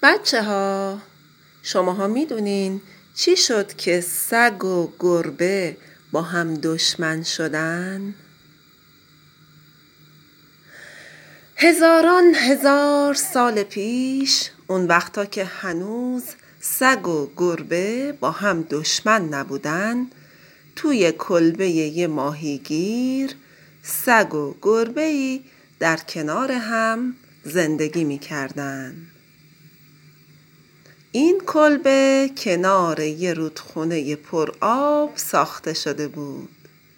بچه ها، شماها میدونین چی شد که سگ و گربه با هم دشمن شدن؟ هزاران هزار سال پیش، اون وقتا که هنوز سگ و گربه با هم دشمن نبودن، توی کلبه یه ماهیگیر سگ و گربه‌ای در کنار هم زندگی می‌کردن. این کلبه کنار یه رودخونه پر آب ساخته شده بود.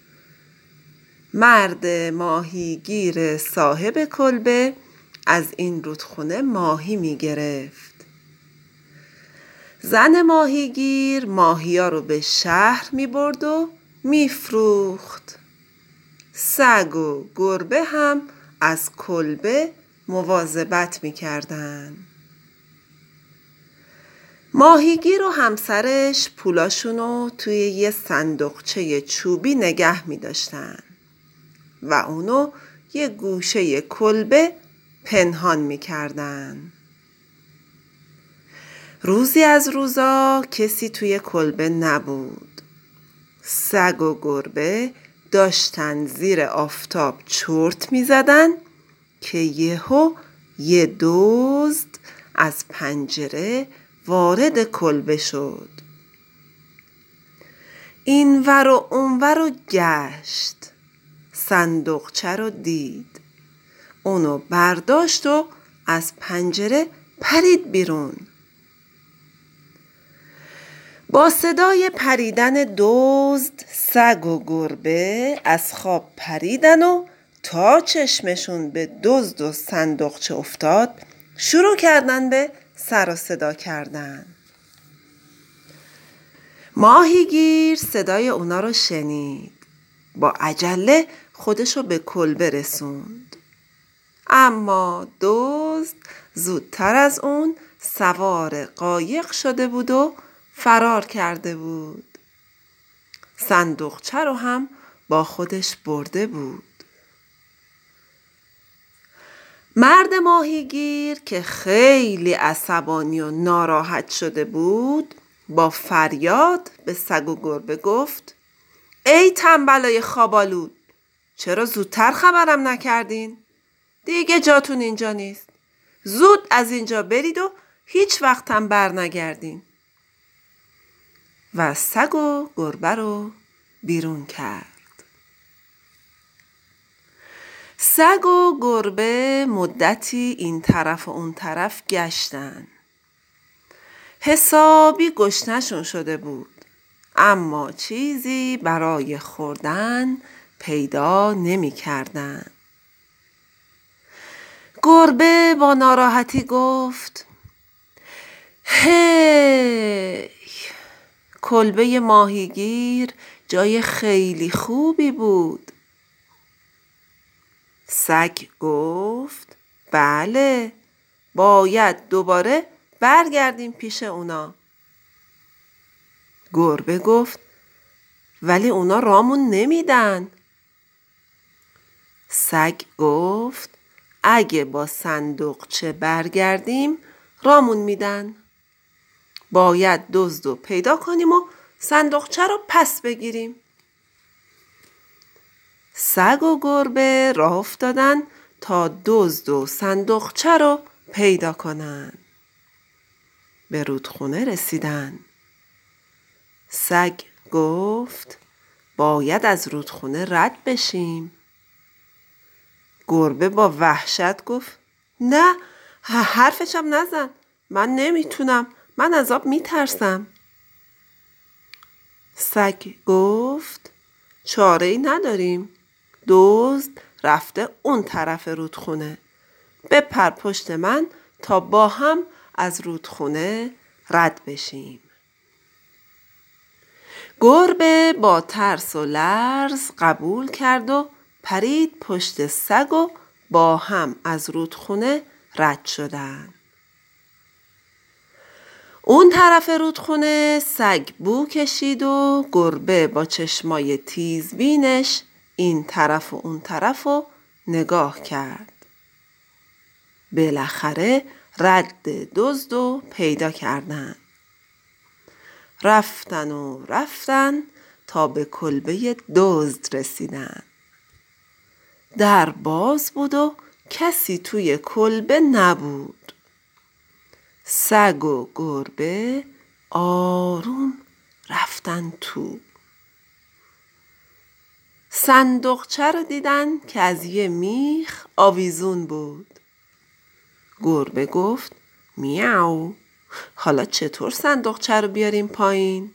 مرد ماهیگیر صاحب کلبه از این رودخونه ماهی می‌گرفت. زن ماهیگیر ماهی‌ها رو به شهر می‌برد و می‌فروخت. سگ و گربه هم از کلبه مواظبت می‌کردن. ماهیگیر و همسرش پولاشونو توی یه صندوقچه چوبی نگه می‌داشتن و اونو یه گوشه کلبه پنهان می‌کردن. روزی از روزا کسی توی کلبه نبود. سگ و گربه داشتن زیر آفتاب چرت می‌زدن که یهو یه دزد از پنجره وارد کلبه شد. اینور و اونور رو گشت. صندوقچه رو دید. اونو برداشت و از پنجره پرید بیرون. با صدای پریدن دزد سگ و گربه از خواب پریدن و تا چشمشون به دزد و صندوقچه افتاد شروع کردن به سر و صدا کردن. ماهیگیر صدای اونا رو شنید. با عجله خودشو به کلبه رسوند. اما دزد زودتر از اون سوار قایق شده بود و فرار کرده بود. صندوقچه رو هم با خودش برده بود. مرد ماهیگیر که خیلی عصبانی و ناراحت شده بود با فریاد به سگ و گربه گفت: ای تنبلای خوابالود، چرا زودتر خبرم نکردین؟ دیگه جاتون اینجا نیست. زود از اینجا برید و هیچ وقت هم بر نگردین. و سگ و گربه رو بیرون کرد. سگ و گربه مدتی این طرف و اون طرف گشتن. حسابی گشنه‌شون شده بود، اما چیزی برای خوردن پیدا نمی کردن. گربه با ناراحتی گفت: هی، کلبه ماهیگیر جای خیلی خوبی بود. سگ گفت: بله، باید دوباره برگردیم پیش اونا. گربه گفت: ولی اونا رامون نمیدن. سگ گفت: اگه با صندوقچه برگردیم رامون میدن. باید دزد رو پیدا کنیم و صندوقچه رو پس بگیریم. سگ و گربه راه افتادن تا دزد و صندوقچه رو پیدا کنن. به رودخونه رسیدن. سگ گفت: باید از رودخونه رد بشیم. گربه با وحشت گفت: نه، حرفشم نزن، من نمیتونم، من از آب میترسم. سگ گفت: چاره‌ای نداریم، دزد رفته اون طرف رودخونه، بپر پشت من تا با هم از رودخونه رد بشیم. گربه با ترس و لرز قبول کرد و پرید پشت سگ و با هم از رودخونه رد شدن. اون طرف رودخونه سگ بو کشید و گربه با چشمای تیزبینش این طرف و اون طرف رو نگاه کرد. بالاخره رد دزد و پیدا کردن. رفتن و رفتن تا به کلبه دزد رسیدن. در باز بود و کسی توی کلبه نبود. سگ و گربه آروم رفتن تو. صندوقچه رو دیدن که از یه میخ آویزون بود. گربه گفت میاو، حالا چطور صندوقچه رو بیاریم پایین؟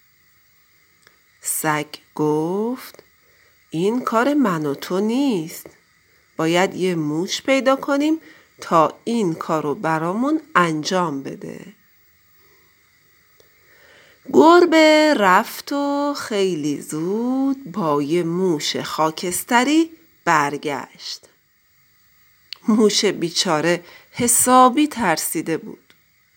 سگ گفت این کار من و تو نیست. باید یه موش پیدا کنیم تا این کارو برامون انجام بده. گربه رفت و خیلی زود با یه موش خاکستری برگشت. موش بیچاره حسابی ترسیده بود.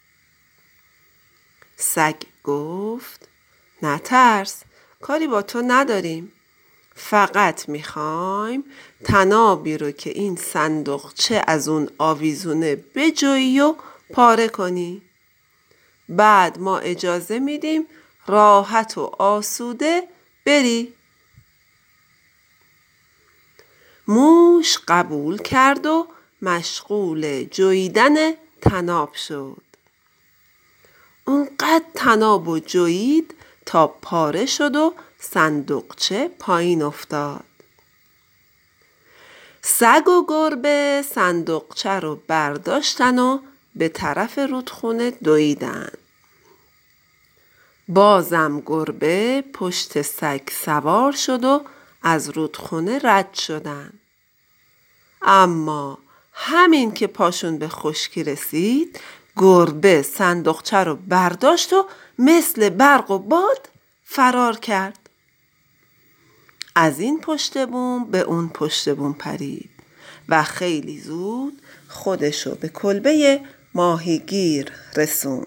سگ گفت نترس، کاری با تو نداریم. فقط میخوایم طنابی رو که این صندوقچه از اون آویزونه بجویی و پاره کنی. بعد ما اجازه میدیم راحت و آسوده بری. موش قبول کرد و مشغول جویدن طناب شد. اونقدر طناب و جوید تا پاره شد و صندوقچه پایین افتاد. سگ و گربه صندوقچه رو برداشتن و به طرف رودخونه دویدن. بازم گربه پشت سگ سوار شد و از رودخونه رد شدن. اما همین که پاشون به خشکی رسید، گربه صندوقچه رو برداشت و مثل برق و باد فرار کرد. از این پشت بوم به اون پشت بوم پرید و خیلی زود خودشو به کلبه ماهیگیر رسوند.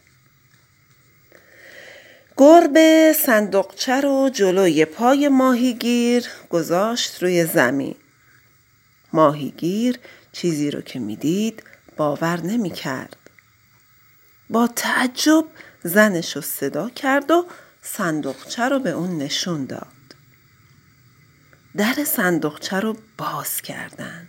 گربه صندوقچه رو جلوی پای ماهیگیر گذاشت روی زمین. ماهیگیر چیزی رو که میدید باور نمی کرد. با تعجب زنش رو صدا کرد و صندوقچه رو به اون نشون داد. در صندوقچه رو باز کردن.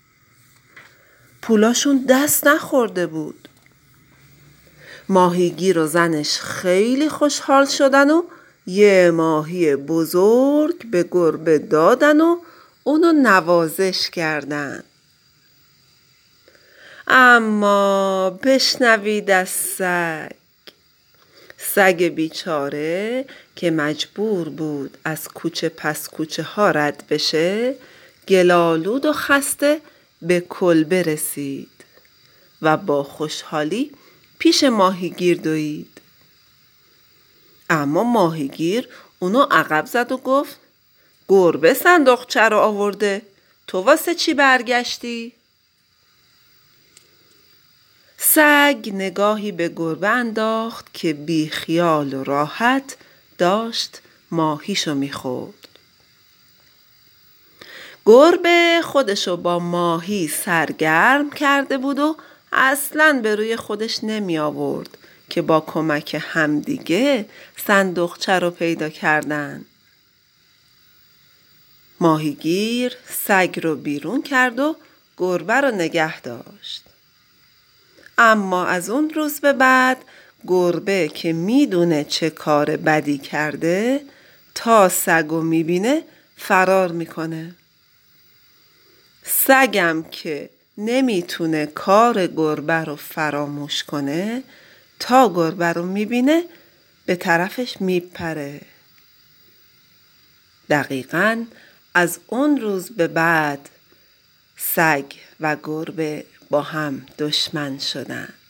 پولاشون دست نخورده بود. ماهیگیر و زنش خیلی خوشحال شدن و یه ماهی بزرگ به گربه دادن و اونو نوازش کردن. اما بشنوید از سگ بیچاره که مجبور بود از کوچه پس کوچه ها رد بشه، گلالود و خسته به کلبه رسید و با خوشحالی پیش ماهیگیر دوید. اما ماهیگیر اونو عقب زد و گفت گربه صندوقچه رو آورده، تو واسه چی برگشتی؟ سگ نگاهی به گربه انداخت که بی خیال و راحت داشت ماهیشو میخورد. گربه خودشو با ماهی سرگرم کرده بود و اصلاً به روی خودش نمی آورد که با کمک همدیگه صندوقچه رو پیدا کردن. ماهیگیر سگ رو بیرون کرد و گربه رو نگه داشت. اما از اون روز به بعد گربه که میدونه چه کار بدی کرده تا سگو میبینه فرار میکنه. سگم که نمیتونه کار گربه رو فراموش کنه تا گربه رو میبینه به طرفش میپره. دقیقاً از اون روز به بعد سگ و گربه با هم دشمن شدن.